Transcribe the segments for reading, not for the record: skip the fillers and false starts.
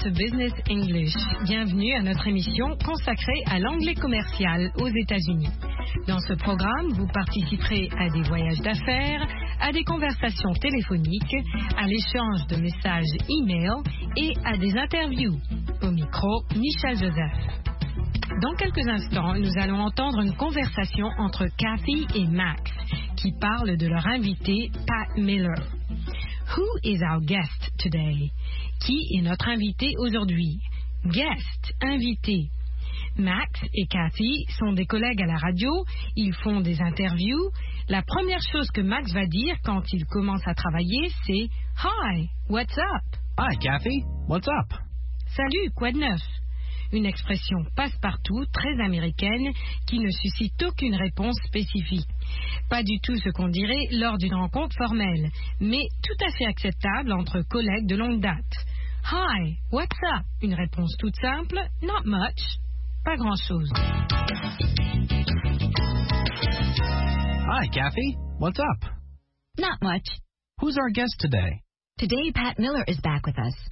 to Business English. Bienvenue à notre émission consacrée à l'anglais commercial aux États-Unis. Dans ce programme, vous participerez à des voyages d'affaires, à des conversations téléphoniques, à l'échange de messages e-mail et à des interviews. Au micro, Michel Joseph. Dans quelques instants, nous allons entendre une conversation entre Kathy et Max qui parlent de leur invité, Pat Miller. Who is our guest today? Qui est notre invité aujourd'hui? Guest, invité. Max et Kathy sont des collègues à la radio, ils font des interviews. La première chose que Max va dire quand il commence à travailler, c'est « Hi, what's up? » Hi, Kathy. What's up? Salut, quoi de neuf? Une expression passe-partout, très américaine, qui ne suscite aucune réponse spécifique. Pas du tout ce qu'on dirait lors d'une rencontre formelle, mais tout à fait acceptable entre collègues de longue date. Hi, what's up? Une réponse toute simple, not much, pas grand-chose. Hi, Kathy. What's up? Not much. Who's our guest today? Today, Pat Miller is back with us.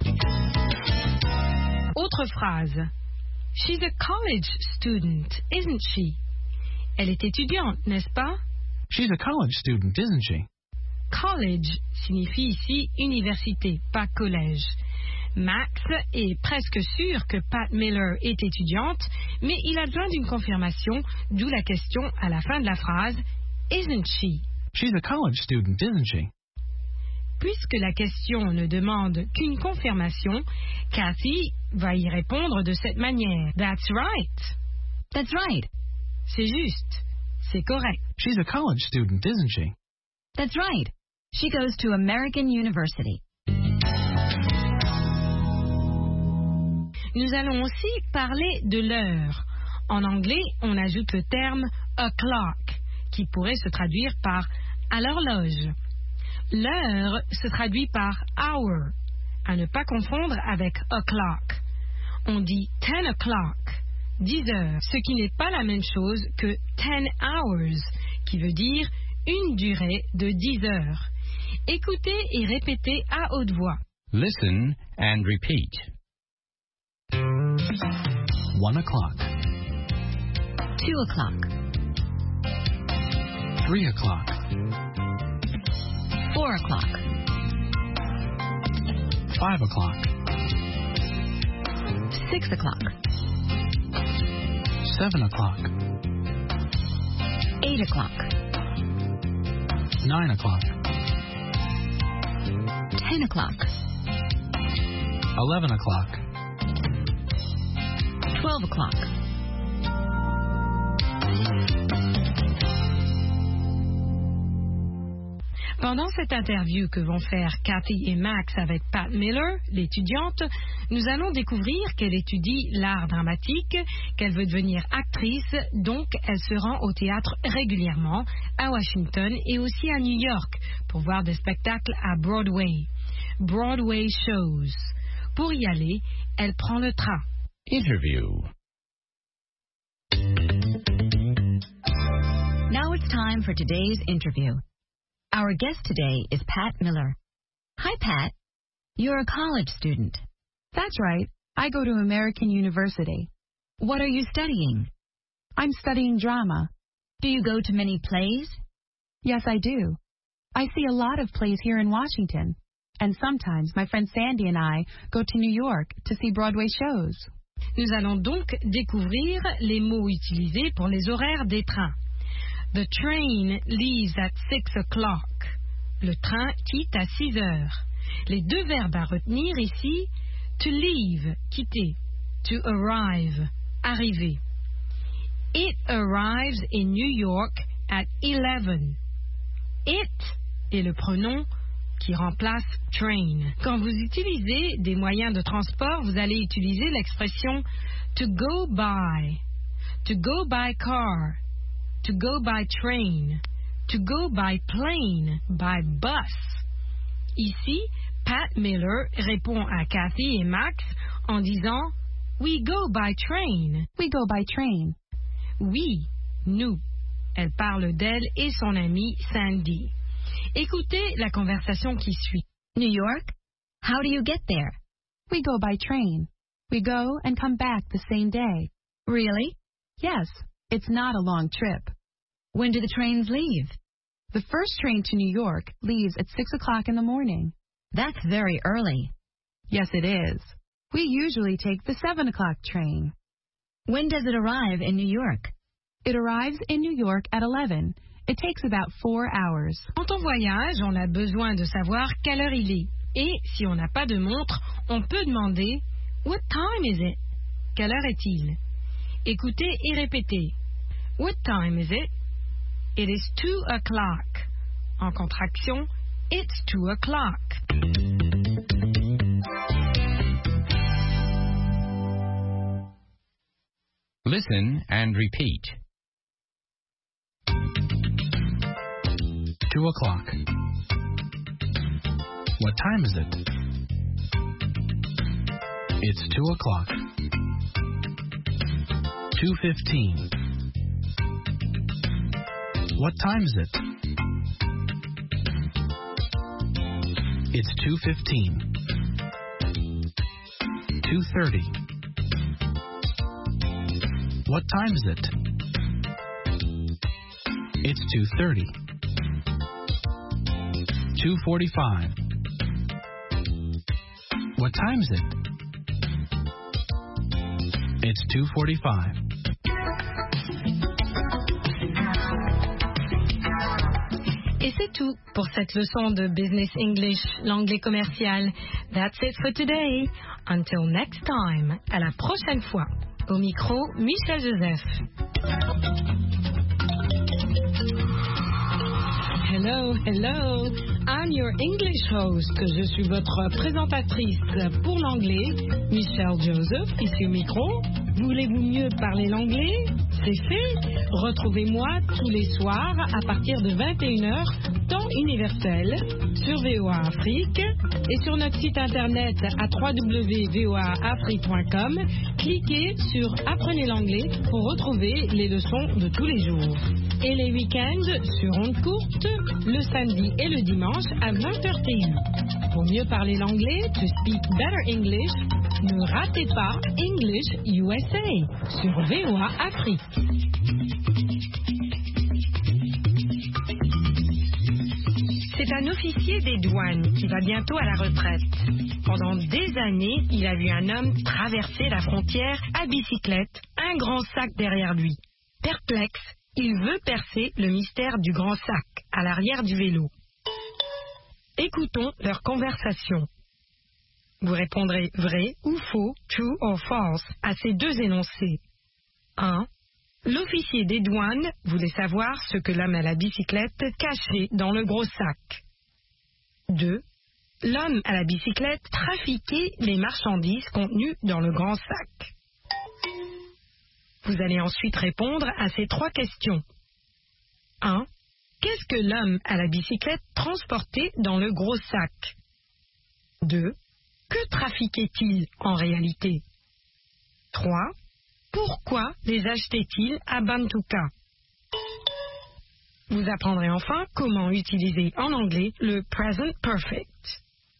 Autre phrase. She's a college student, isn't she? Elle est étudiante, n'est-ce pas? She's a college student, isn't she? College signifie ici université, pas collège. Max est presque sûr que Pat Miller est étudiante, mais il a besoin d'une confirmation, d'où la question à la fin de la phrase « Isn't she ?» She's a college student, isn't she? Puisque la question ne demande qu'une confirmation, Kathy va y répondre de cette manière. That's right. That's right. C'est juste. C'est correct. She's a college student, isn't she? That's right. She goes to American University. Nous allons aussi parler de l'heure. En anglais, on ajoute le terme o'clock, qui pourrait se traduire par à l'horloge. L'heure se traduit par hour, à ne pas confondre avec o'clock. On dit 10 o'clock, 10 heures, ce qui n'est pas la même chose que 10 hours, qui veut dire une durée de 10 heures. Écoutez et répétez à haute voix. Listen and repeat. 1 o'clock. 2 o'clock. 3 o'clock. 4 o'clock. 5 o'clock. 6 o'clock. 7 o'clock. 8 o'clock. 9 o'clock. 10 o'clock. 11 o'clock. 12 o'clock. Pendant cette interview que vont faire Kathy et Max avec Pat Miller, l'étudiante, nous allons découvrir qu'elle étudie l'art dramatique, qu'elle veut devenir actrice, donc elle se rend au théâtre régulièrement, à Washington et aussi à New York, pour voir des spectacles à Broadway. Broadway shows. Pour y aller, elle prend le train. Interview. Now it's time for today's interview. Our guest today is Pat Miller. Hi, Pat. You're a college student. That's right. I go to American University. What are you studying? I'm studying drama. Do you go to many plays? Yes, I do. I see a lot of plays here in Washington. And sometimes my friend Sandy and I go to New York to see Broadway shows. Nous allons donc découvrir les mots utilisés pour les horaires des trains. The train leaves at 6 o'clock. Le train quitte à 6 heures. Les deux verbes à retenir ici, to leave, quitter, to arrive, arriver. It arrives in New York at 11. It est le pronom qui remplace train. Quand vous utilisez des moyens de transport, vous allez utiliser l'expression to go by car, to go by train, to go by plane, by bus. Ici, Pat Miller répond à Kathy et Max en disant We go by train. We go by train. Oui, nous. Elle parle d'elle et son amie Sandy. Écoutez la conversation qui suit. New York? How do you get there? We go by train. We go and come back the same day. Really? Yes, it's not a long trip. When do the trains leave? The first train to New York leaves at 6 o'clock in the morning. That's very early. Yes, it is. We usually take the 7 o'clock train. When does it arrive in New York? It arrives in New York at 11. It takes about 4 hours. Quand on voyage, on a besoin de savoir quelle heure il est. Et si on n'a pas de montre, on peut demander « What time is it ?» Quelle heure est-il? Écoutez et répétez. What time is it? It is 2 o'clock. En contraction, it's 2 o'clock. Listen and repeat. 2 o'clock. What time is it? It's 2 o'clock. 2:15. What time is it? It's 2:15. 2:30. What time is it? It's 2:30. 2:45. What time is it? It's 2:45. Et c'est tout pour cette leçon de Business English, l'anglais commercial. That's it for today. Until next time. À la prochaine fois. Au micro, Michel Joseph. Hello, hello. I'm your English host. Je suis votre présentatrice pour l'anglais, Michel Joseph, ici au micro. Voulez-vous mieux parler l'anglais? C'est fait. Retrouvez-moi tous les soirs à partir de 21h, temps universel, sur VOA Afrique et sur notre site internet à www.voaafrique.com. Cliquez sur Apprenez l'anglais pour retrouver les leçons de tous les jours. Et les week-ends sur ondes courtes, le samedi et le dimanche à 20h TU. Pour mieux parler l'anglais, to speak better English, ne ratez pas English USA sur VOA Afrique. C'est un officier des douanes qui va bientôt à la retraite. Pendant des années, il a vu un homme traverser la frontière à bicyclette, un grand sac derrière lui. Perplexe, il veut percer le mystère du grand sac à l'arrière du vélo. Écoutons leur conversation. Vous répondrez vrai ou faux, true or false, à ces deux énoncés. 1. L'officier des douanes voulait savoir ce que l'homme à la bicyclette cachait dans le gros sac. 2. L'homme à la bicyclette trafiquait les marchandises contenues dans le grand sac. Vous allez ensuite répondre à ces trois questions. 1. Qu'est-ce que l'homme à la bicyclette transportait dans le gros sac? 2. Que trafiquait-il en réalité? 3. Pourquoi les achetait-il à Bantuka? Vous apprendrez enfin comment utiliser en anglais le present perfect.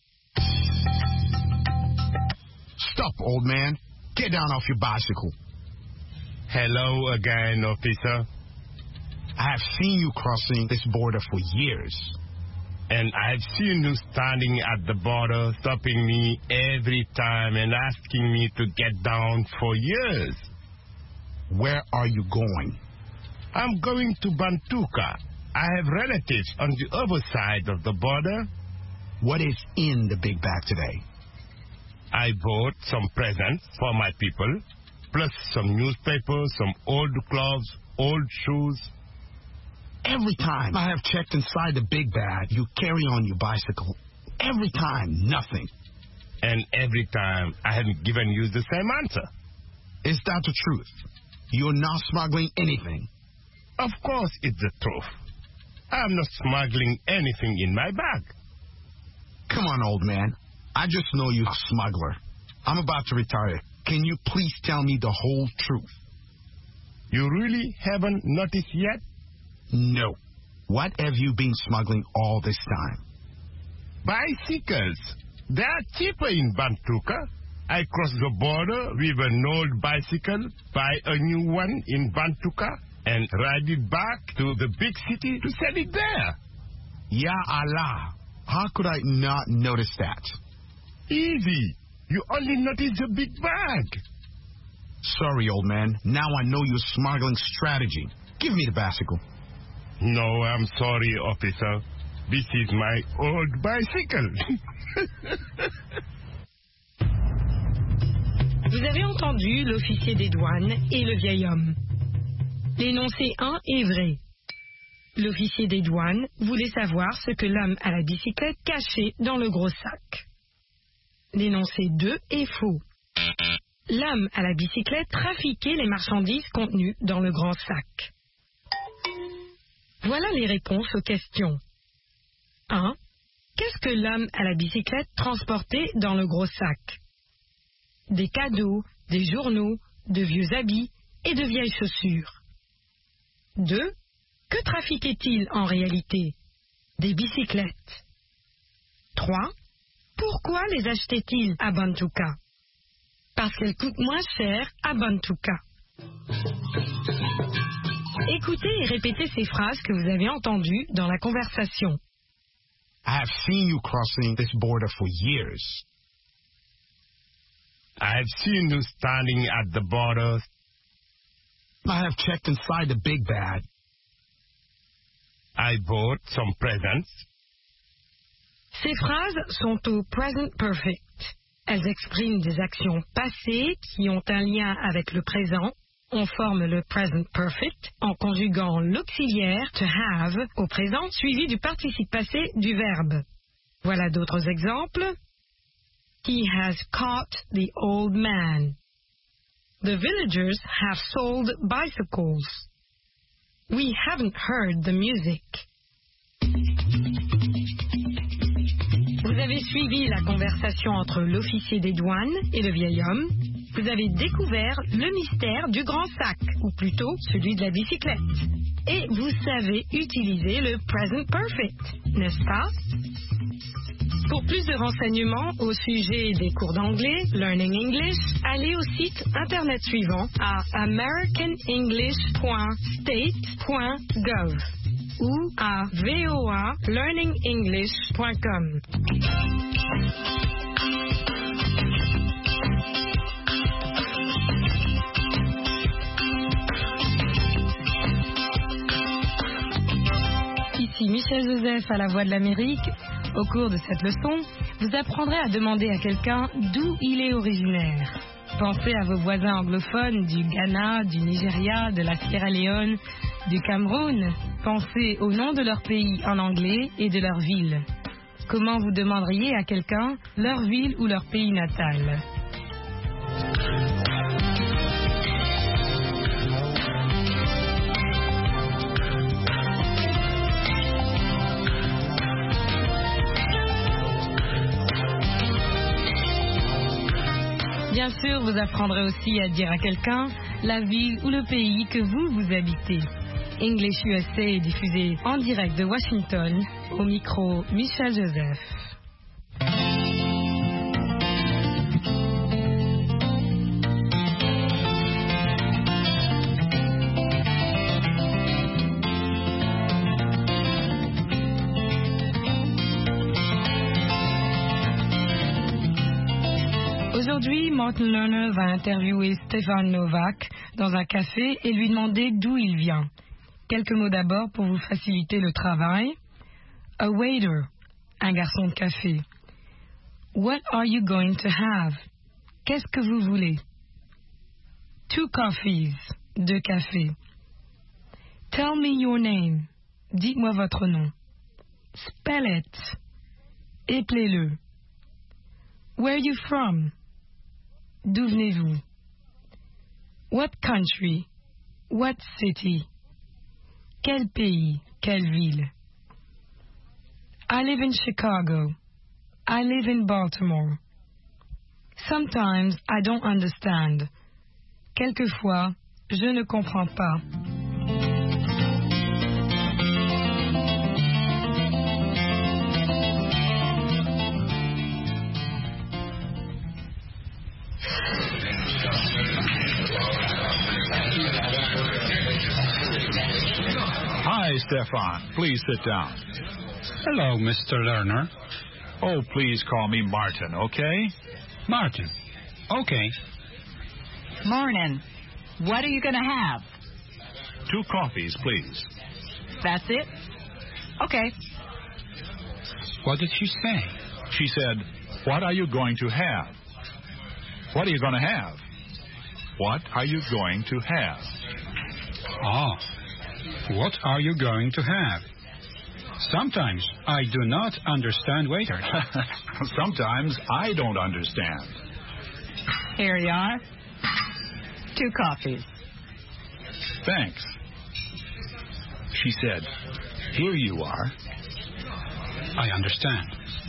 Stop, old man. Get down off your bicycle. Hello again, officer. I have seen you crossing this border for years. And I've seen you standing at the border, stopping me every time and asking me to get down for years. Where are you going? I'm going to Bantuka. I have relatives on the other side of the border. What is in the big bag today? I bought some presents for my people, plus some newspapers, some old clothes, old shoes. Every time I have checked inside the big bag, you carry on your bicycle. Every time, nothing. And every time, I haven't given you the same answer. Is that the truth? You're not smuggling anything? Of course it's the truth. I'm not smuggling anything in my bag. Come on, old man. I just know you're a smuggler. I'm about to retire. Can you please tell me the whole truth? You really haven't noticed yet? No. What have you been smuggling all this time? Bicycles. They are cheaper in Bantuka. I cross the border with an old bicycle, buy a new one in Bantuka, and ride it back to the big city to sell it there. Ya Allah. How could I not notice that? Easy. You only notice the big bag. Sorry, old man. Now I know your smuggling strategy. Give me the bicycle. No, I'm sorry, officer. This is my old bicycle. Vous avez entendu l'officier des douanes et le vieil homme. L'énoncé 1 est vrai. L'officier des douanes voulait savoir ce que l'homme à la bicyclette cachait dans le gros sac. L'énoncé 2 est faux. L'homme à la bicyclette trafiquait les marchandises contenues dans le grand sac. Voilà les réponses aux questions. 1. Qu'est-ce que l'homme à la bicyclette transportait dans le gros sac? Des cadeaux, des journaux, de vieux habits et de vieilles chaussures. 2. Que trafiquait-il en réalité? Des bicyclettes. 3. Pourquoi les achetait-il à Bantuka? Parce qu'elles coûtent moins cher à Bantuka. Écoutez et répétez ces phrases que vous avez entendues dans la conversation. I have seen you crossing this border for years. I've seen you standing at the border. I have checked inside the big bag. I bought some presents. Ces phrases sont au present perfect. Elles expriment des actions passées qui ont un lien avec le présent. On forme le present perfect en conjuguant l'auxiliaire to have au présent suivi du participe passé du verbe. Voilà d'autres exemples. He has caught the old man. The villagers have sold bicycles. We haven't heard the music. Vous avez suivi la conversation entre l'officier des douanes et le vieil homme. Vous avez découvert le mystère du grand sac, ou plutôt celui de la bicyclette. Et vous savez utiliser le present perfect, n'est-ce pas? Pour plus de renseignements au sujet des cours d'anglais, Learning English, allez au site internet suivant à americanenglish.state.gov ou à voalearningenglish.com. Ici Michel Joseph à la Voix de l'Amérique. Au cours de cette leçon, vous apprendrez à demander à quelqu'un d'où il est originaire. Pensez à vos voisins anglophones du Ghana, du Nigeria, de la Sierra Leone, du Cameroun. Pensez au nom de leur pays en anglais et de leur ville. Comment vous demanderiez à quelqu'un leur ville ou leur pays natal? Bien sûr, vous apprendrez aussi à dire à quelqu'un la ville ou le pays que vous habitez. English USA est diffusé en direct de Washington. Au micro, Michel Joseph. Aujourd'hui, Martin Lerner va interviewer Stefan Novak dans un café et lui demander d'où il vient. Quelques mots d'abord pour vous faciliter le travail. A waiter, un garçon de café. What are you going to have? Qu'est-ce que vous voulez? 2 coffees, 2 cafés. Tell me your name. Dites-moi votre nom. Spell it. Éplez-le. Where are you from? D'où venez-vous? What country? What city? Quel pays? Quelle ville? I live in Chicago. I live in Baltimore. Sometimes I don't understand. Quelquefois, je ne comprends pas. Hi, Stefan. Please sit down. Hello, Mr. Lerner. Oh, please call me Martin, okay? Martin. Okay. Morning. What are you going to have? 2 coffees, please. That's it? Okay. What did she say? She said, what are you going to have? What are you going to have? What are you going to have? Ah, what are you going to have? Sometimes I do not understand waiters. Sometimes I don't understand. Here you are. 2 coffees. Thanks. She said, here you are. I understand.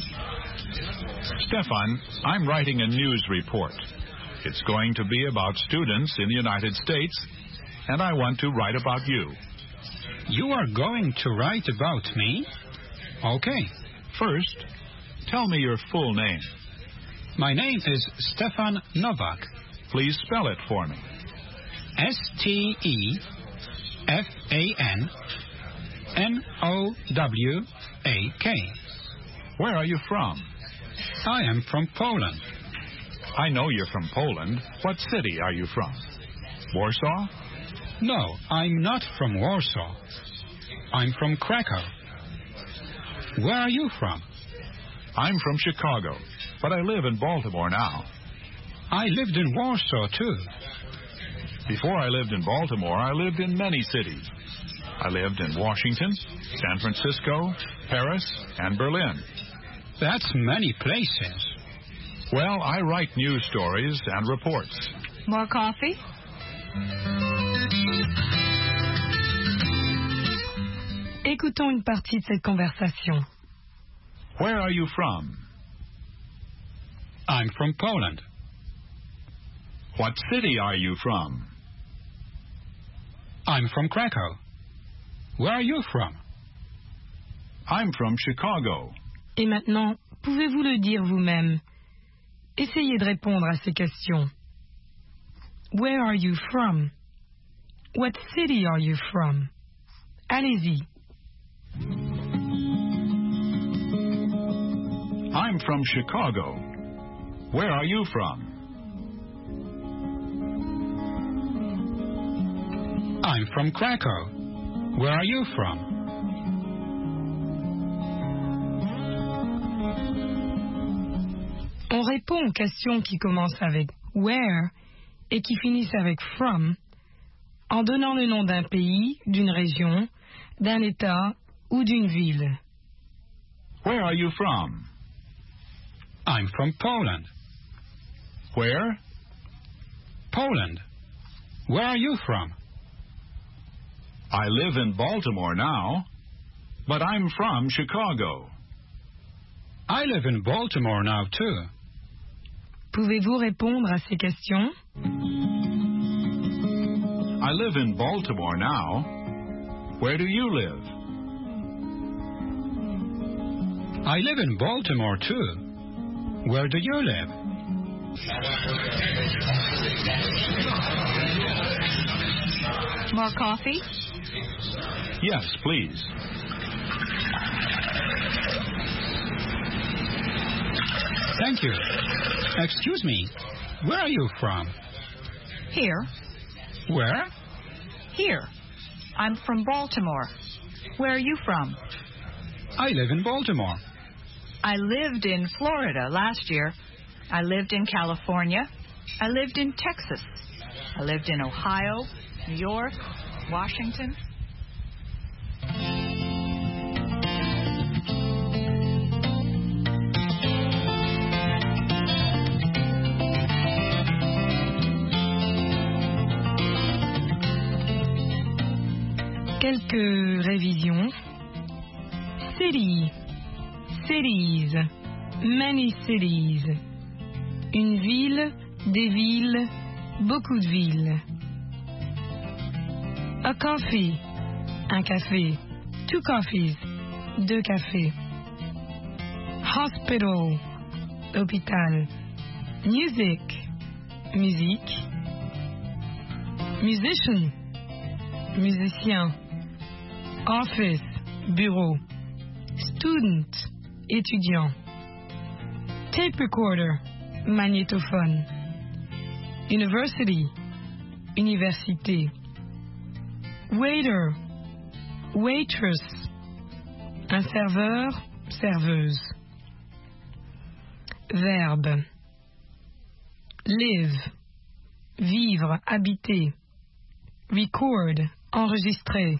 Stefan, I'm writing a news report. It's going to be about students in the United States, and I want to write about you. You are going to write about me? Okay. First, tell me your full name. My name is Stefan Novak. Please spell it for me. Stefan-Nowak. Where are you from? I am from Poland. I know you're from Poland. What city are you from? Warsaw? No, I'm not from Warsaw. I'm from Krakow. Where are you from? I'm from Chicago, but I live in Baltimore now. I lived in Warsaw, too. Before I lived in Baltimore, I lived in many cities. I lived in Washington, San Francisco, Paris, and Berlin. That's many places. Well, I write news stories and reports. More coffee? Écoutons une partie de cette conversation. Where are you from? I'm from Poland. What city are you from? I'm from Krakow. Where are you from? I'm from Chicago. Et maintenant, pouvez-vous le dire vous-même? Essayez de répondre à ces questions. Where are you from? What city are you from? Allez-y. I'm from Chicago. Where are you from? I'm from Krakow. Where are you from? On répond aux questions qui commencent avec where et qui finissent avec from en donnant le nom d'un pays, d'une région, d'un État ou d'une ville. Where are you from? I'm from Poland. Where? Poland. Where are you from? I live in Baltimore now, but I'm from Chicago. I live in Baltimore now, too. Pouvez-vous répondre à ces questions? I live in Baltimore now. Where do you live? I live in Baltimore, too. Where do you live? More coffee? Yes, please. Thank you. Excuse me. Where are you from? Here. Where? Here. I'm from Baltimore. Where are you from? I live in Baltimore. I lived in Florida last year. I lived in California. I lived in Texas. I lived in Ohio, New York, Washington. Quelques révisions. City, cities, many cities. Une ville, des villes, beaucoup de villes. A coffee, un café. 2 coffees, 2 cafés. Hospital, hôpital. Music, musique. Musician, musicien. Office, bureau. Student, étudiant. Tape recorder, magnétophone. University, université. Waiter, waitress. Un serveur, serveuse. Verbe. Live, vivre, habiter. Record, enregistrer.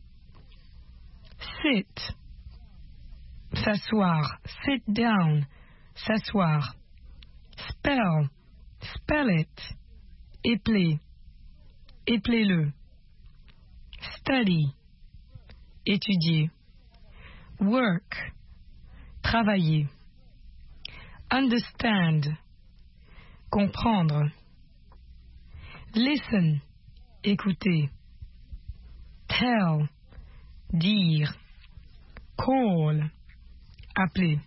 Sit, s'asseoir. Sit down, s'asseoir. Spell, spell it. Épeler, épeler-le. Study, étudier. Work, travailler. Understand, comprendre. Listen, écouter. Tell, dire. Call, appeler.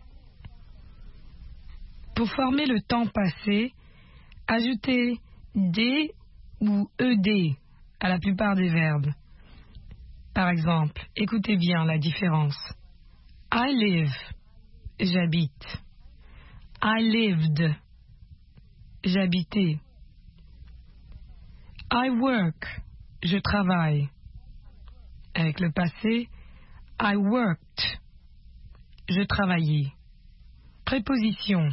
Pour former le temps passé, ajoutez D ou ED à la plupart des verbes. Par exemple, écoutez bien la différence. I live, j'habite. I lived, j'habitais. I work, je travaille. Avec le passé, I worked, je travaillais. Préposition.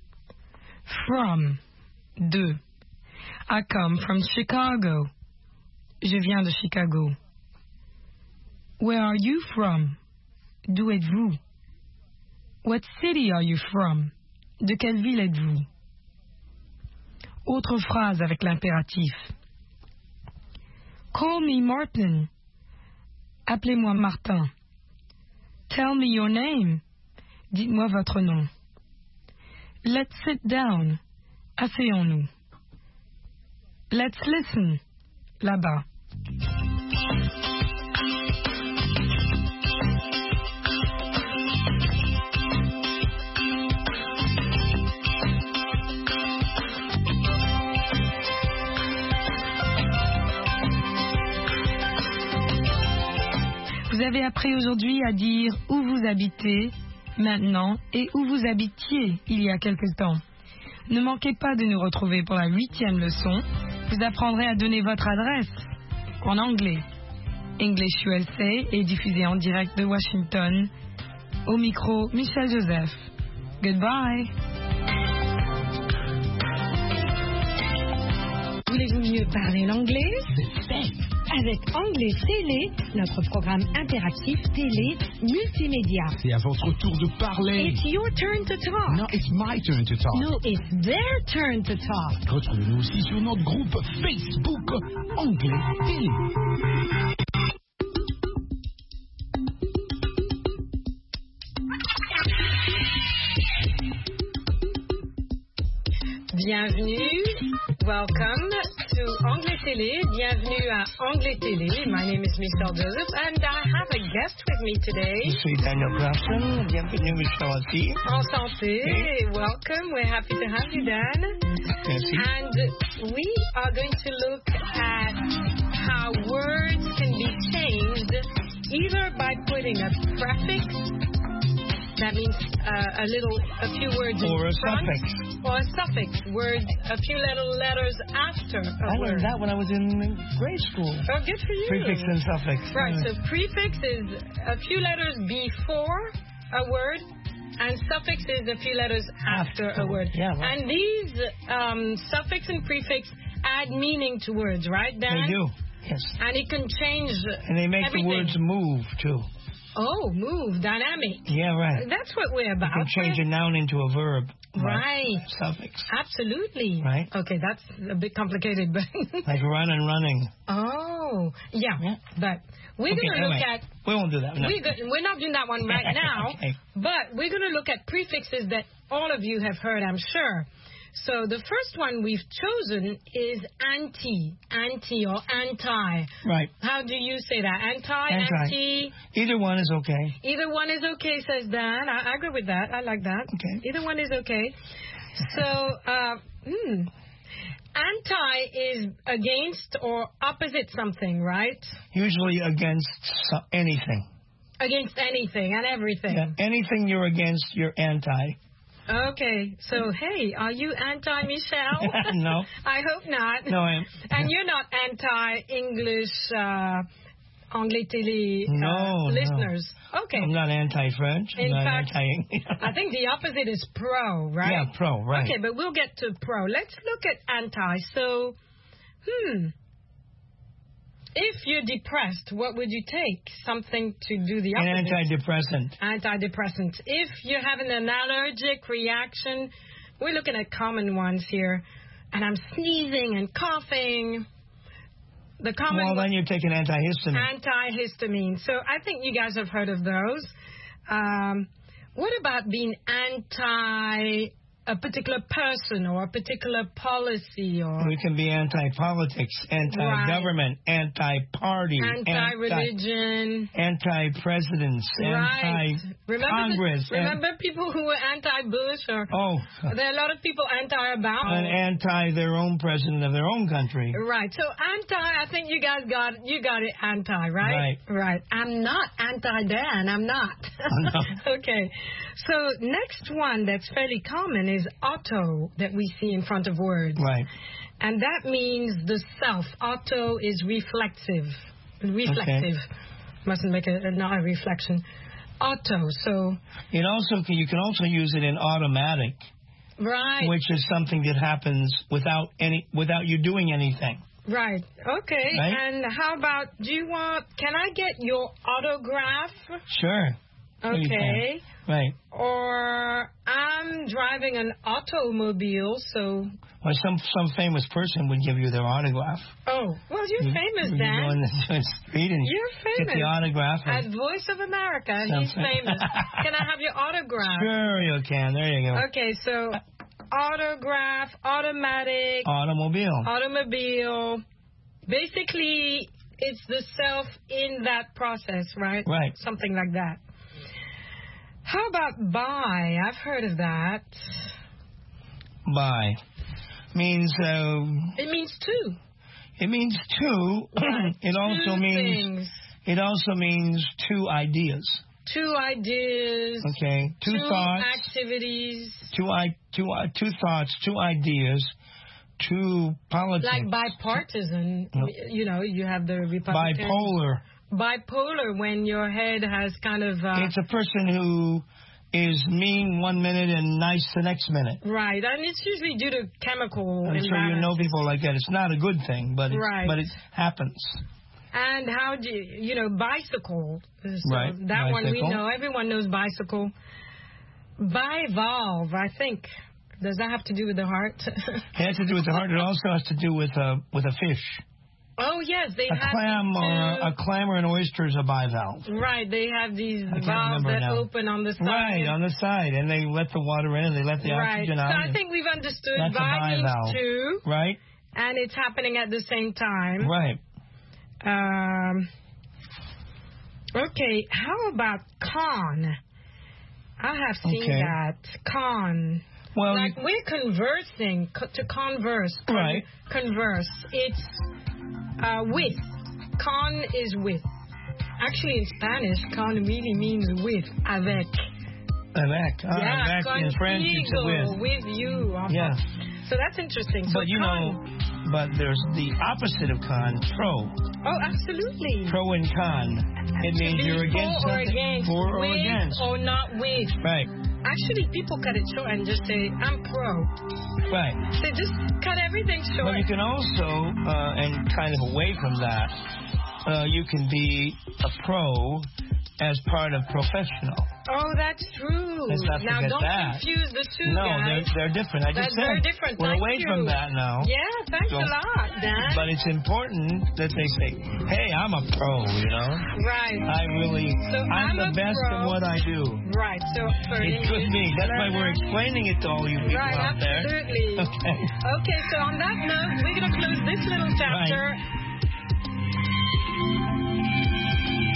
From, de. I come from Chicago. Je viens de Chicago. Where are you from? D'où êtes-vous? What city are you from? De quelle ville êtes-vous? Autre phrase avec l'impératif. Call me Martin. Appelez-moi Martin. Tell me your name. Dites-moi votre nom. Let's sit down. Asseyons-nous. Let's listen. Là-bas. Vous avez appris aujourd'hui à dire où vous habitez maintenant et où vous habitiez il y a quelque temps. Ne manquez pas de nous retrouver pour la 8e leçon. Vous apprendrez à donner votre adresse en anglais. English USA est diffusé en direct de Washington. Au micro, Michel Joseph. Goodbye. Voulez-vous mieux parler l'anglais? Avec Anglais Télé, notre programme interactif télé multimédia. C'est à votre tour de parler. It's your turn to talk. No, it's my turn to talk. No, it's their turn to talk. Retrouvez-nous aussi sur notre groupe Facebook Anglais Télé. Bienvenue. Welcome to Anglais Télé. Bienvenue à Anglais Télé. My name is Michel Joseph and I have a guest with me today. Je suis Daniel Grafton. Bienvenue Michel aussi. Enchanté. Welcome. We're happy to have you, Dan. Merci. And we are going to look at how words can be changed either by putting a prefix, that means a few words or in a front, suffix. or a suffix, words, a few little letters after a I word. learned that when I was in grade school. Oh, good for you. Prefix and suffix. Right, so prefix is a few letters before a word, and suffix is a few letters after a word. Yeah, right. And these suffix and prefix add meaning to words, right, Dan? They do, yes. And it can change And they make everything. the words move, too. Oh, move, dynamic. Yeah, right. That's what we're about. You can change a noun into a verb. Right. Suffix. Absolutely. Right. Okay, that's a bit complicated, but... Like run and running. Oh, yeah. But we're going to look at... We won't do that. No. We're not doing that one right now, Okay. but we're going to look at prefixes that all of you have heard, I'm sure. So the first one we've chosen is anti or anti. Right. How do you say that? Anti, Anti. anti? Either one is okay. Either one is okay, says Dan. I agree with that. I like that. Okay. Either one is okay. So, anti is against or opposite something, right? Usually against anything. Against anything and everything. Yeah, anything you're against, you're anti. Okay, so hey, are you anti-Michelle? No. I hope not. No, I am. And you're not anti-English Anglais Télé listeners? No. Okay. I'm not anti-French. In I'm not fact, anti. I think the opposite is pro, right? Yeah, pro, right. Okay, but we'll get to pro. Let's look at anti. So, if you're depressed, what would you take? Something to do the opposite. An antidepressant. Antidepressant. If you're having an allergic reaction, we're looking at common ones here. And I'm sneezing and coughing. The common Well, then you take an antihistamine. Antihistamine. So I think you guys have heard of those. What about being anti a particular person or a particular policy? Or We can be anti-politics, anti-government, anti-party, anti-religion, anti-presidents, anti-Congress. Remember people who were anti-Bush? Or there are a lot of people anti-Obama. And anti their own president of their own country. Right. So I think you guys got it anti, right? Right. I'm not anti-Dan. I'm not. No. Okay. So next one that's fairly common is auto that we see in front of words. Right. And that means the self. Auto is reflexive. Reflexive. Okay. Mustn't make not a reflection. Auto. So you can also use it in automatic. Right. Which is something that happens without you doing anything. Right. Okay. Right? And how about can I get your autograph? Sure. Okay. Right. Or I'm driving an automobile, so... Well, some famous person would give you their autograph. Oh, well, you're famous, Dan. You go in the street and you're famous. Get the autograph. At Voice of America, he's famous. Can I have your autograph? Sure you can. There you go. Okay, so autograph, automatic... Automobile. Basically, it's the self in that process, right? Right. Something like that. How about by? I've heard of that. By means. It means two. It means two. Right. It also means two ideas. Two ideas. Okay. Two thoughts. Activities. Two thoughts. Two ideas. Two politics. Like bipartisan. You have the Republicans. Bipolar, when your head has kind of... it's a person who is mean 1 minute and nice the next minute. Right, and it's usually due to chemical I'm sure you know people like that. It's not a good thing, but it happens. And how do bicycle. So right. That bicycle. One we know. Everyone knows bicycle. Bivalve, I think. Does that have to do with the heart? It has to do with the heart. It also has to do with a fish. Oh, yes. They have a clam or an oyster is a bivalve. Right. They have these valves that open on the side. Right, on the side. And they let the water in and they let the oxygen out. So I think we've understood that's bi means two. Right. And it's happening at the same time. Right. Okay. How about con? I have seen that. Con. Well, like we're conversing. To converse. Right. Converse. It's... with. Con is with. Actually, in Spanish, con really means with. Avec. Avec. Yeah, avec in French, it's with. With you. Yeah. So that's interesting. So but but there's the opposite of con, pro. Oh, absolutely. Pro and con. It means you're against something. For or against. Or not with. Right. Actually, people cut it short and just say, I'm pro. Right. They just cut everything short. But you can also, and kind of away from that, you can be a pro as part of professional. Oh, that's true. Let's not now, forget don't that. confuse the two, no, guys. they're different. I just said very different. We're away from that now. Yeah, thanks a lot, Dan. But it's important that they say, hey, I'm a pro, Right. I'm the best at what I do. Right. So for it could be. That's why we're explaining it to all you people out there. Absolutely. Okay, so on that note, we're going to close this little chapter. Right.